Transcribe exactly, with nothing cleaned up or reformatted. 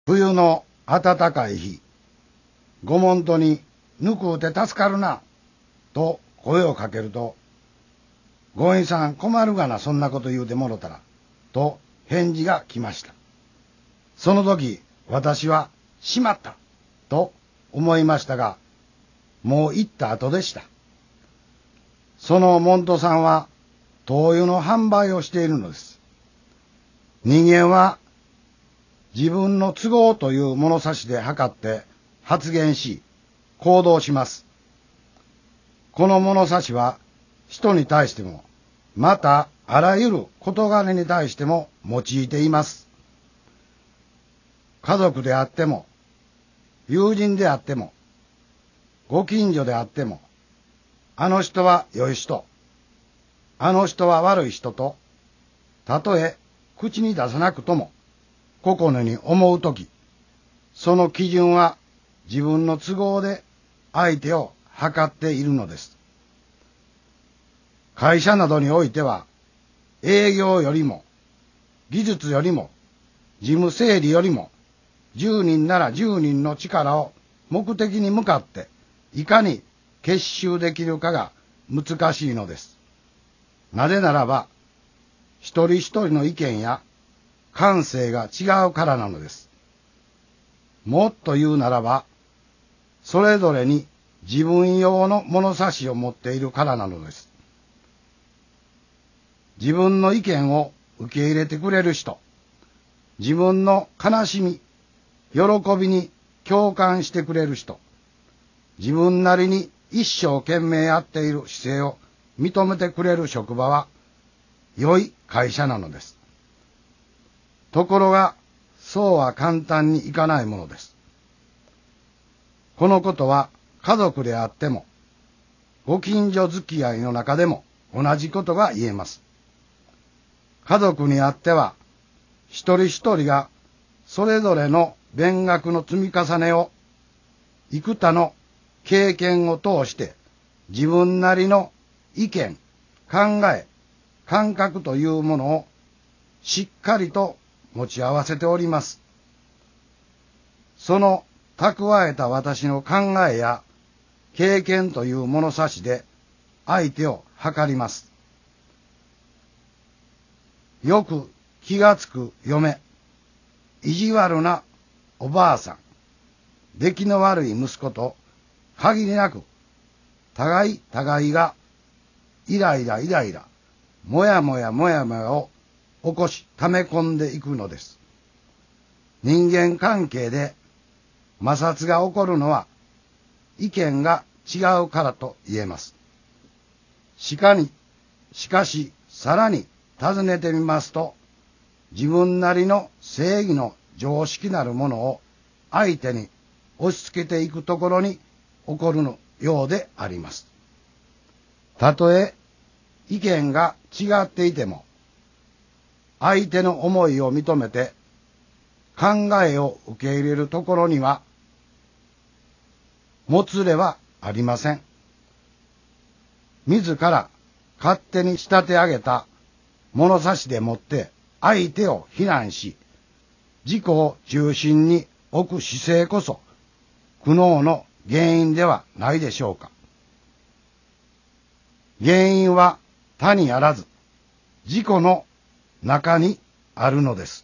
冬の暖かい日、ご門徒にぬくうて助かるな、と声をかけると、ご員さん困るがな、そんなこと言うてもろたら、と返事が来ました。その時、私は、しまった、と思いましたが、もう行った後でした。その門徒さんは、灯油の販売をしているのです。人間は、自分の都合という物差しで測って発言し、行動します。この物差しは人に対しても、またあらゆる事柄に対しても用いています。家族であっても、友人であっても、ご近所であっても、あの人は良い人、あの人は悪い人と、たとえ口に出さなくとも、心に思うとき、その基準は自分の都合で相手を測っているのです。会社などにおいては、営業よりも、技術よりも、事務整理よりも、じゅうにんならじゅうにんの力を目的に向かって、いかに結集できるかが難しいのです。なぜならば、一人一人の意見や感性が違うからなのです。もっと言うならば、それぞれに自分用の物差しを持っているからなのです。自分の意見を受け入れてくれる人、自分の悲しみ、喜びに共感してくれる人、自分なりに一生懸命やっている姿勢を認めてくれる職場は、良い会社なのです。ところが、そうは簡単にいかないものです。このことは家族であっても、ご近所付き合いの中でも同じことが言えます。家族にあっては、一人一人がそれぞれの勉学の積み重ねを、幾多の経験を通して自分なりの意見、考え、感覚というものをしっかりと持ち合わせております。その蓄えた私の考えや経験という物差しで相手を測ります。よく気がつく嫁、意地悪なおばあさん、出来の悪い息子と限りなく互い互いがイライライライラ、もやもやもやもやを起こし溜め込んでいくのです。人間関係で摩擦が起こるのは意見が違うからと言えます。しかに、しかしさらに尋ねてみますと、自分なりの正義の常識なるものを相手に押し付けていくところに起こるのようであります。たとえ意見が違っていても、相手の思いを認めて考えを受け入れるところには、もつれはありません。自ら勝手に仕立て上げた物差しでもって相手を非難し、自己を中心に置く姿勢こそ苦悩の原因ではないでしょうか。原因は他にあらず、自己の中にあるのです。